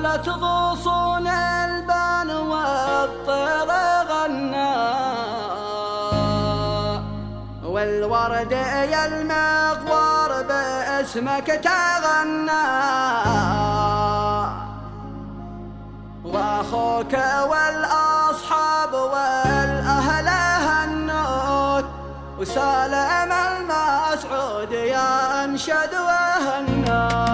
مالت غصون البان والطير غنى، والورد يا المغوار باسمك تغنى، واخوك والاصحاب والاهل هنوك، وسالم المسعود يا انشد وهنا.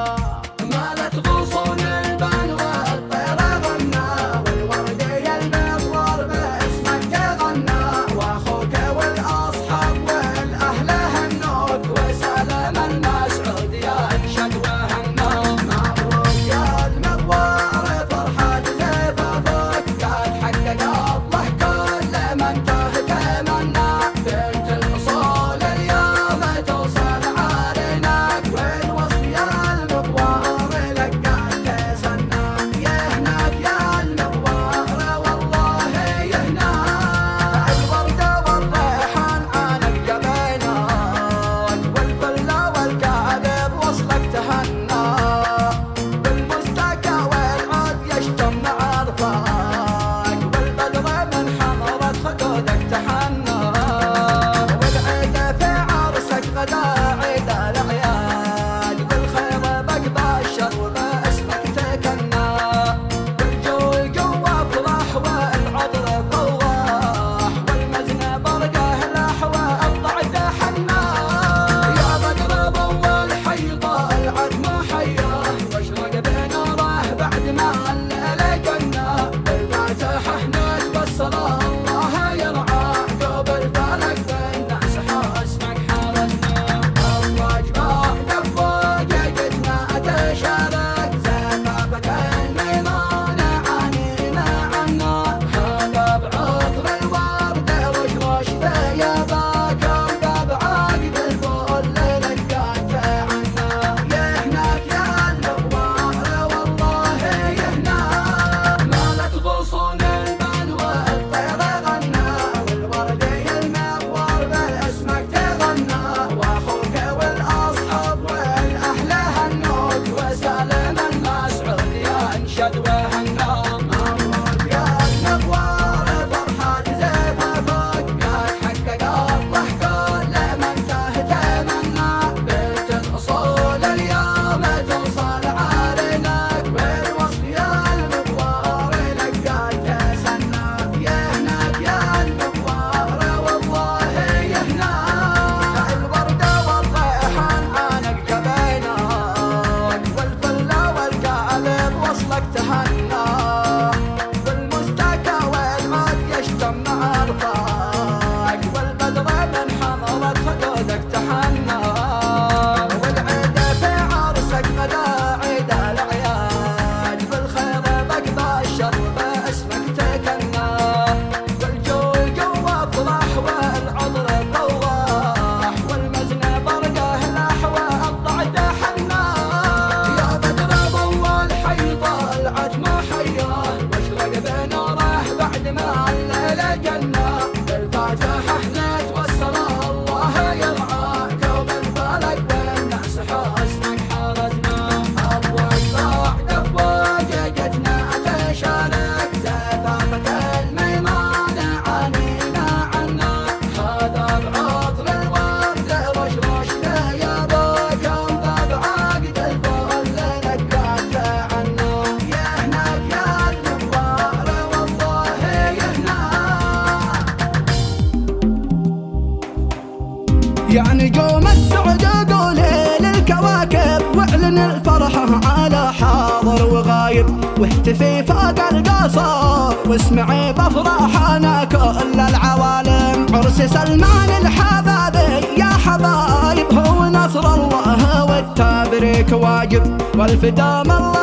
يا نجوم السعد قولي للكواكب واعلن الفرحة على حاضر وغايب، واهتفي فوق القصر واسمعي بافراحنا كل العوالم. عرس سلمان الحبابي يا حبايب هو نصر الله والتبريك واجب، والفدام الله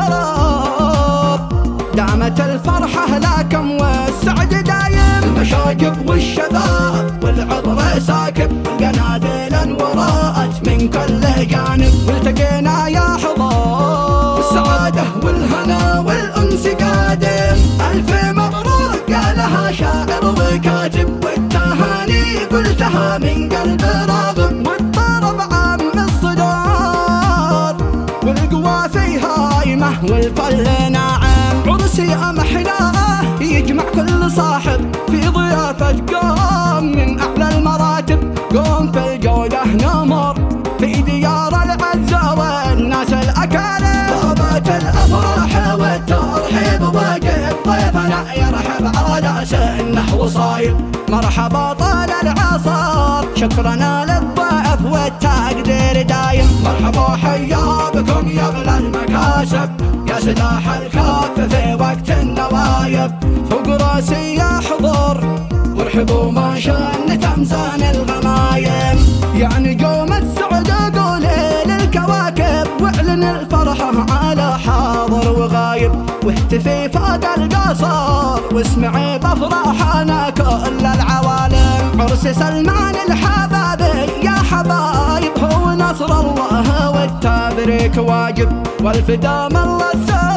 السراب دامت الفرحة لكم والسعد دايم. المشاجب والشباب والعطر ساكب والقناديل انورات من كل جانب، والتقينا يا حضار والسعادة والهنا والأنس قادم. ألف مبروك قالها شاعر وكاتب، والتهاني قلتها من قلب راغب، والطرب عام الصدار والقوى فيها صايمة والفل ناعم. عرسي محلاه يجمع كل صاحب في ضيافة قوم من أعلى المراتب. قوم في الجودة نمر في ديار العزة والناس الأكارم. طابت الأفراح والترحيب واجب ضيفنا يرحب على سنه وصايب. مرحبا طال العصر شكرنا للضيف والتقدير دايم. مرحبا حيا بكم يا اغلى المكاسب يا سلاح الكاف في وقت النوايب. فوق راسي يا حضور وارحبوا ما شان تمزان الغمايم. يعني قوم السعد قولي للكواكب واعلن الفرحة على حاضر وغايب. واهتفي فوق القصر واسمعي بافراحنا كل العوالم. عرس سلمان الحبابي يا حبايب هو نصر الله والتبريك واجب. والفدام الله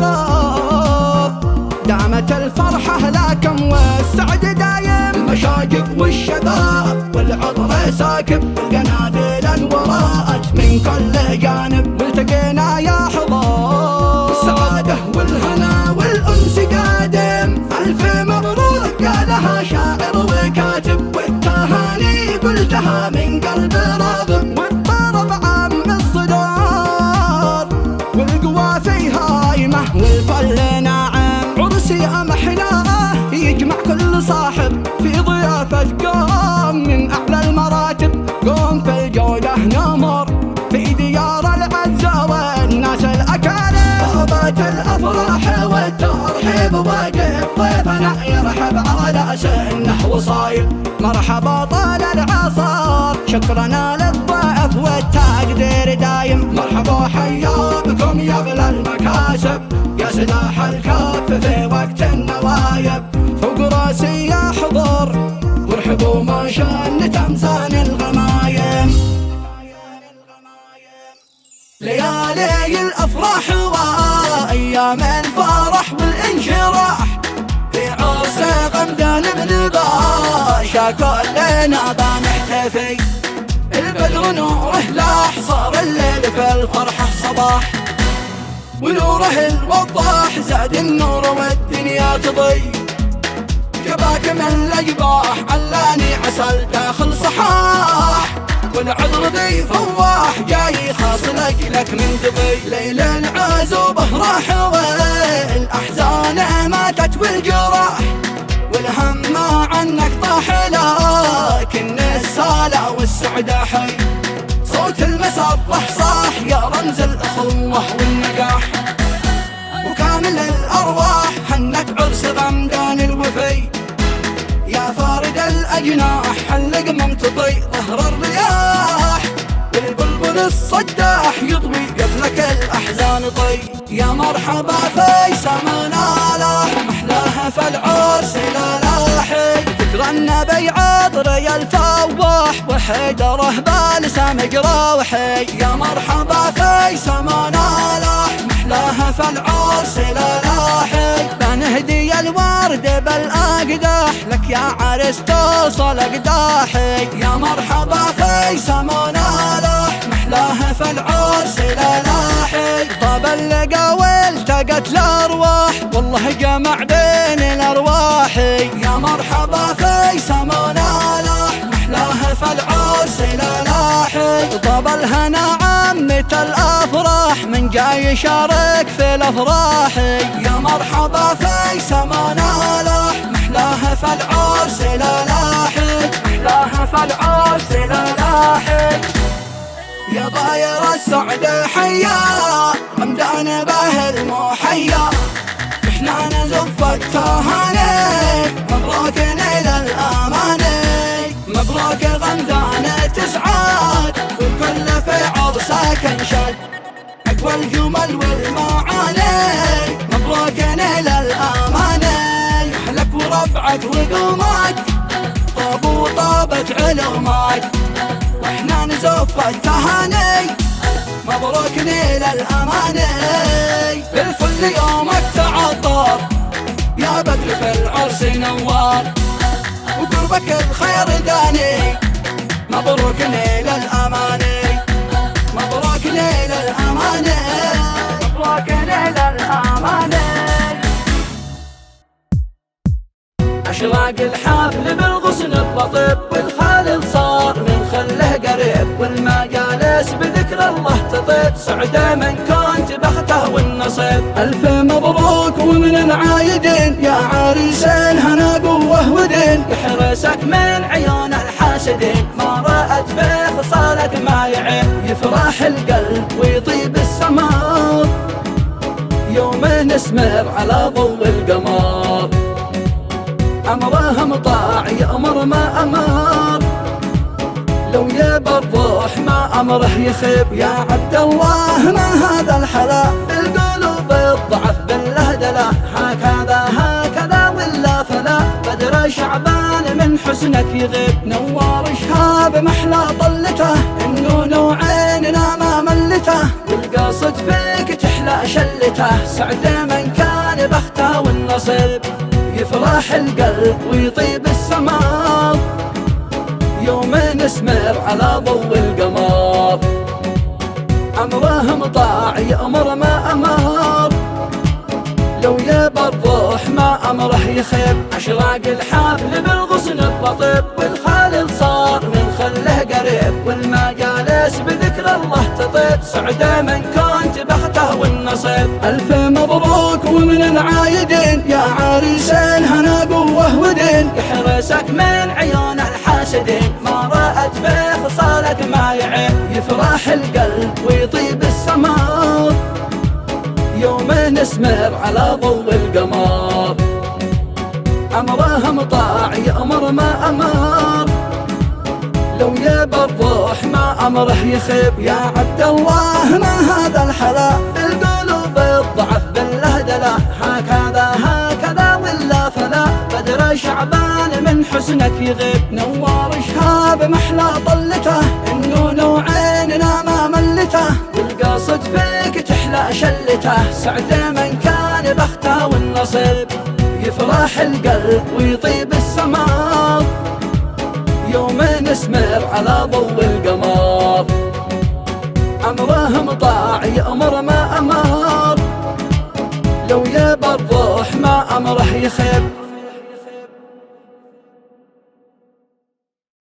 السراب دامت الفرحة لكم والسعد دايم. المشاجب والشباب والعطر ساكب والقناديل انورات من كل جانب. والتقينا يا حضور السعادة والهنا والأنس قادم. ألف مبروك قالها شاعر وكاتب والتهاني قلتها من قلب راغب. والطرب عم الصدار والقوى فيها هايمة والفل ناعم. عرسي محلاه يجمع كل صاحب في ضيافة قوم من أعلى المراتب. قوم في الجودة نمر في ديار العزة والناس الأكارم. طابت الأفراح والترحيب واجب ضيفنا يرحب على سنه وصايب. مرحبا طال العصر شكرنا للضيف والتقدير دايم. مرحبا حيا بكم يا اغلى المكاسب يا سلاح الكاف في وقت النوايب. فوق راسي يا حضور وارحبوا ما شان تمزان الغمايم. ليالي الأفراح وأيام الفرح والانشراح في عرس غمدان بن باشا كلنا بنحتفي. البدر نوره لاح صار الليل في الفرحة صباح. ونوره الوضاح زاد النور والدنيا تضي. جباك من الأجباح علاني عسل داخل صحاح. والعذر ذي فواح جاي خاص لك من دبي. ليل العزوبة راح والأحزان ماتت والجراح. والهم ما عنك طاح لكن السالة والسعد حي. صوت المسرح صاح يا رمز الأخوة والنجاح. وكامل الأرواح هنت عرس غمدان الوفي. يا فارد الأجناح حلق ممتطي ظهر الرياح. والبلبل الصداح يضوي قبلك الأحزان طي. يا مرحبا في سمانا لاح محلاها فالعرس لا لاحي. ذكر النبي عطري الفواح وحيدره بالسام جراوحي. يا مرحبا في سمانا لاح محلاها فالعرس لا لاحي. بنهدي الورد بالأقداح لك يا عرس توصل قداحي. يا مرحبا في سمانا لاح محلاها فالعرس لا لاحي. طاب اللقا والتقت الأرواح والله جمع بين الأرواح. يا مرحبا في سمانا لاح محلاها فالعرس لا لاحي. طاب الهنا عمة الأفراح من جاي يشارك في الأفراح. يا مرحبا في سمانا لاح محلاها فالعرس لا لاحي. محلاها فالعرس لا لاحي. يا طاير السعد حيا غمدان به المحيا. احنا نزف التهاني مبروك نيل الاماني. مبروك غمدان تسعد والكل في عرسك انشد. اقوى الجمل والمعاني مبروك نيل الاماني. اهلك وربعك وقومك طابوا طابت علومك. واحنا نزف التهاني مبروك نيل الاماني. بالفل يومك تعطر يا بدر في العرس نوار. وقربك الخير داني مبروك نيل الاماني. مبروك نيل الاماني. مبروك نيل الاماني. أشراق الحفل بالغصن الرطب، والخالد صار من خله قريب، والمجالس بذكر الله تطيب، سعده من كنت بخته والنصيب. ألف مبروك ومن العايدين يا عريسين، هنا قوة ودين يحرسك من عيون الحاسدين، ما رأت في خصالك ما يعين، يفرح القلب ويطيب السماء يوم نسمر على ضوء القمر. أمره مطاع يأمر ما أمر، لو يبى الروح ما أمره يخيب. يا عبد الله ما هذا الحلا، القلوب الضعف بالله دلا، هكذا ولا فلا، بدر شعبان من حسنك يغيب. نوار شهاب محلى طلته، النون عيننا ما ملته، والقصد فيك تحلى شلته، سعد من كان بخته والنصيب، يفرح القلب ويطيب السماء يوم نسمر على ضوء القمر. أمره مطاع يأمر ما أمر، لو يبى الروح ما أمره يخيب. أشراق الحفل بالغصن الرطب، والخالد صار من خله قريب، والمجالس بذكر الله تطيب، سعده من كنت بخته والنصيب. ألف مبروك ومن العايدين يا عريسين، هنا قوة ودين يحرسك من عيون الحاسدين، ما رأت في خصالك ما يعين، يفرح القلب ويطيب السماء يوم نسمر على ضوء القمر. أمره مطاع يأمر ما أمر، لو يبى الروح ما أمره يخيب. يا عبد الله ما هذا الحلا، القلوب الضعف بالله دلا، هكذا ولا فلا، بدر شعبان من حسنك يغيب. نوار شهاب محلى طلته، النون عيننا ما ملته، والقصد فيك تحلى شلته، سعد من كان بخته والنصيب، يفرح القلب ويطيب السماء يوم نسمر على ضوء القمر. أمره مطاع يأمر ما أمر، لو يبى الروح ما أمره يخيب.